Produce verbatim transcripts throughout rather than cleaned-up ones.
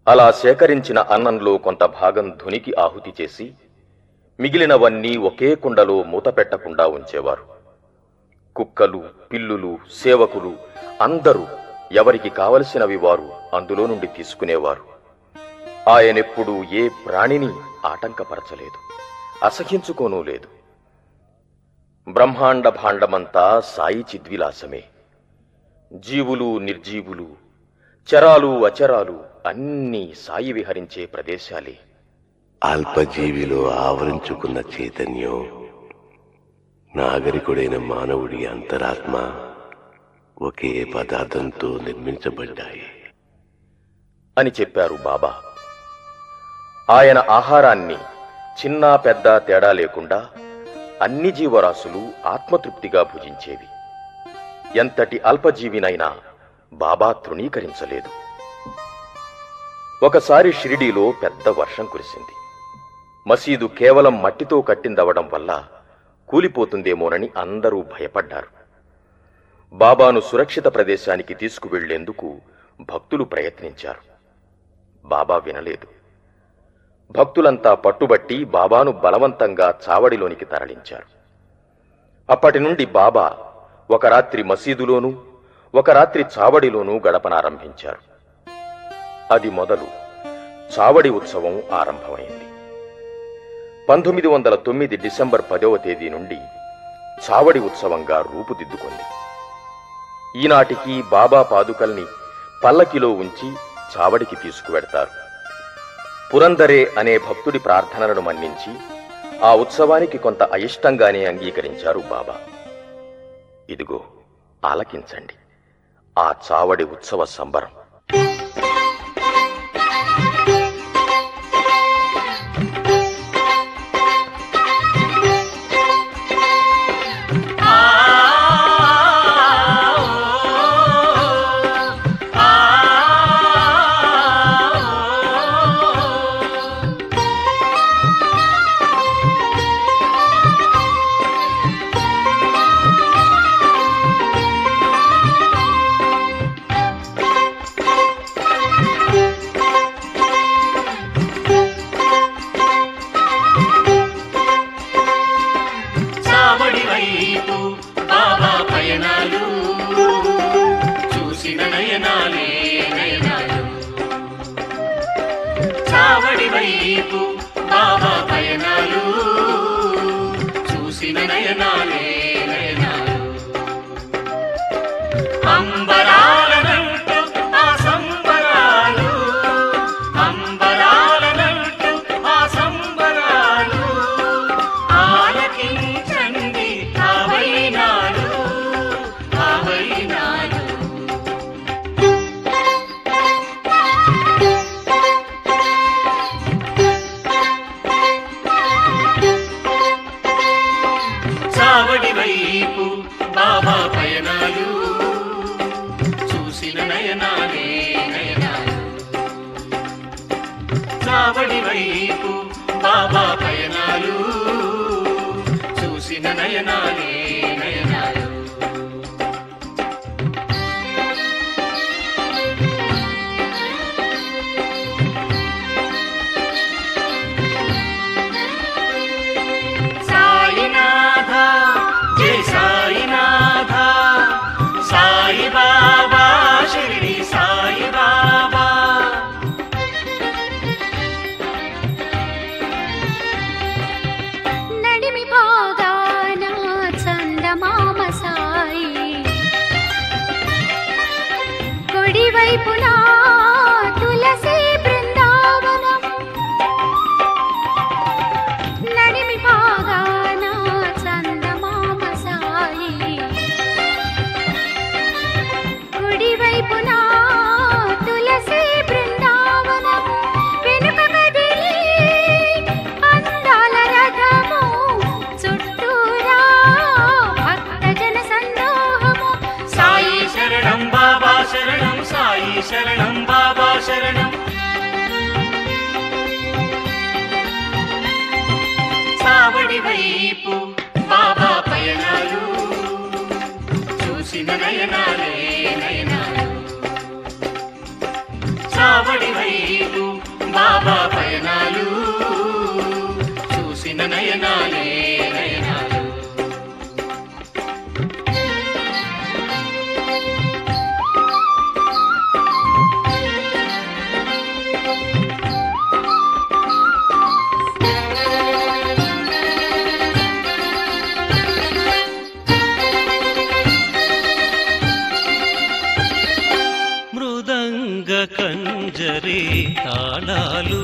అలా సేకరించిన అన్నంలో కొంత భాగం ధునికి ఆహుతి చేసి మిగిలినవన్నీ ఒకే కుండలో మూత పెట్టకుండా ఉంచేవారు. కుక్కలు, పిల్లులు, సేవకులు అందరూ ఎవరికి కావలసినవి వారు అందులో నుండి తీసుకునేవారు. ఆయనెప్పుడూ ఏ ప్రాణిని ఆటంకపరచలేదు, అసహించుకోనూ లేదు. బ్రహ్మాండ భాండమంతా సాయి చిద్విలాసమే. జీవులు, నిర్జీవులు, చరాలు, అచరాలు అన్నీ సాయి విహరించే ప్రదేశాలే. అల్పజీవిలో ఆవరించుకున్న చైతన్యం, నాగరికుడైన మానవుడి అంతరాత్మ ఒకే పదార్థంతో నిర్మించబడ్డాయి అని చెప్పారు బాబా. ఆయన ఆహారాన్ని చిన్న పెద్ద తేడా లేకుండా అన్ని జీవరాశులు ఆత్మతృప్తిగా భుజించేవి. ఎంతటి అల్పజీవినైనా బాబా తృణీకరించలేదు. ఒకసారి షిరిడీలో పెద్ద వర్షం కురిసింది. మసీదు కేవలం మట్టితో కట్టిందవడం వల్ల కూలిపోతుందేమోనని అందరూ భయపడ్డారు. బాబాను సురక్షిత ప్రదేశానికి తీసుకువెళ్లేందుకు భక్తులు ప్రయత్నించారు. బాబా వినలేదు. భక్తులంతా పట్టుబట్టి బాబాను బలవంతంగా చావడిలోనికి తరలించారు. అప్పటి నుండి బాబా ఒక రాత్రి మసీదులోనూ ఒక రాత్రి చావడిలోనూ గడపనారంభించారు. అది మొదలు చావడి ఉత్సవం ఆరంభమైంది. పంతొమ్మిది వందల తొమ్మిది డిసెంబర్ పదవ తేదీ నుండి చావడి ఉత్సవంగా రూపుదిద్దుకుంది. ఈనాటికి బాబా పాదుకల్ని పల్లకిలో ఉంచి చావడికి తీసుకువెడతారు. పురందరే అనే భక్తుడి ప్రార్థనలను మన్నించి ఆ ఉత్సవానికి కొంత అయిష్టంగానే అంగీకరించారు బాబా. ఇదిగో ఆలకించండి ఆ చావడి ఉత్సవ సంబరం. శరణం బాబా శరణం. చావడి వైపు బాబా పయనాలు చూసిన నయనాలే నయనాలు. చావడి వైపు బాబా పయనాలు చూసిన నయనాలే నయనాలు. మృదంగ కంజరి తాళాలు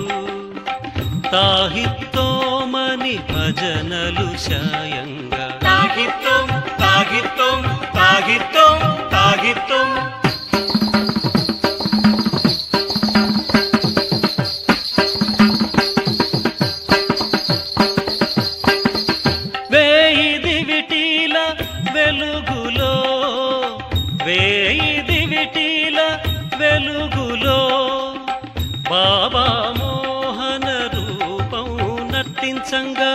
తాహిత్తోమని భజనలు శాయంగా తాగిత్తం తాగిత్తం తాగిత్తం తాగిత్తం. వేయి దివిటీల వెలుగులో వేయి దివిటీల వెలుగులో బాబా మోహన రూపం నర్తించంగా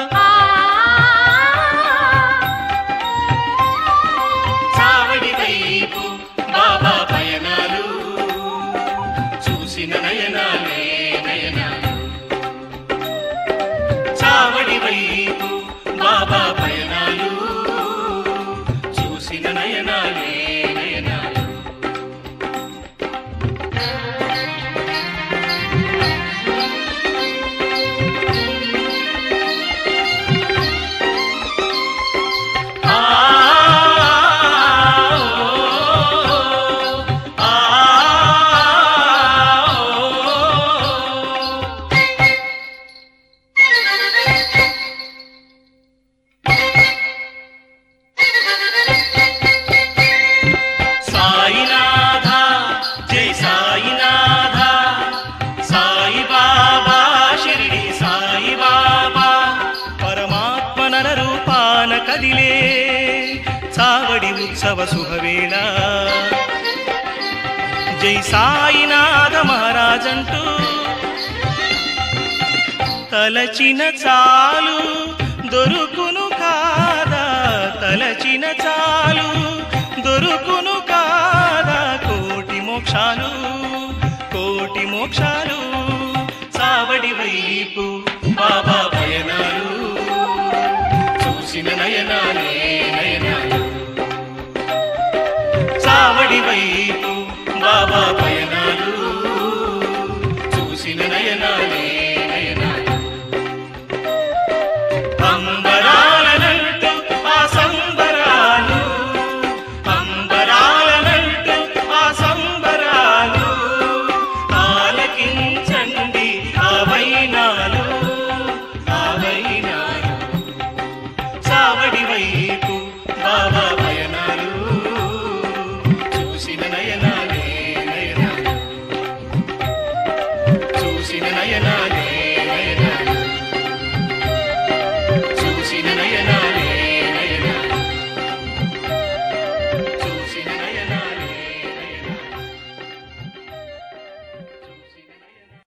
చావడి వైపు బాబా పయనాలు చూసిన నయనాలే నయనాలు. చావడి వైపు బాబా పయనాలు చూసిన నయనాలే నయనాలు. ఆ ఆ సాయినాథ జై సాయినాథ సాయి బాబా షిరిడి సాయి బాబా పరమాత్మ నర రూపాన కదిలే చావడి ఉత్సవ శుభవేళ. జై సాయినాథ మహారాజంటూ తలచిన చాలు దొరుకును కాదా తలచిన చాలు దొరుకును కాదా కోటి మోక్షాలు కోటి మోక్షాలు. చావడి వైపు బాబా పయనాలు చూసిన నయనాలే నయనాలు. చావడి వైపు బాబా పయనాలు చూసిన నయనాలే నయనాలు. అంబరాలనంటూ ఆ సంబరాలు అంబరాలనంటూ ఆ సంబరాలు ఆలకించండి ఆ వైనాలు ఆ వైనాలు. చావడి వైపు బాబా పయనాలు చూసిన నయనాలే నయనాలు చూసిన నయనాలే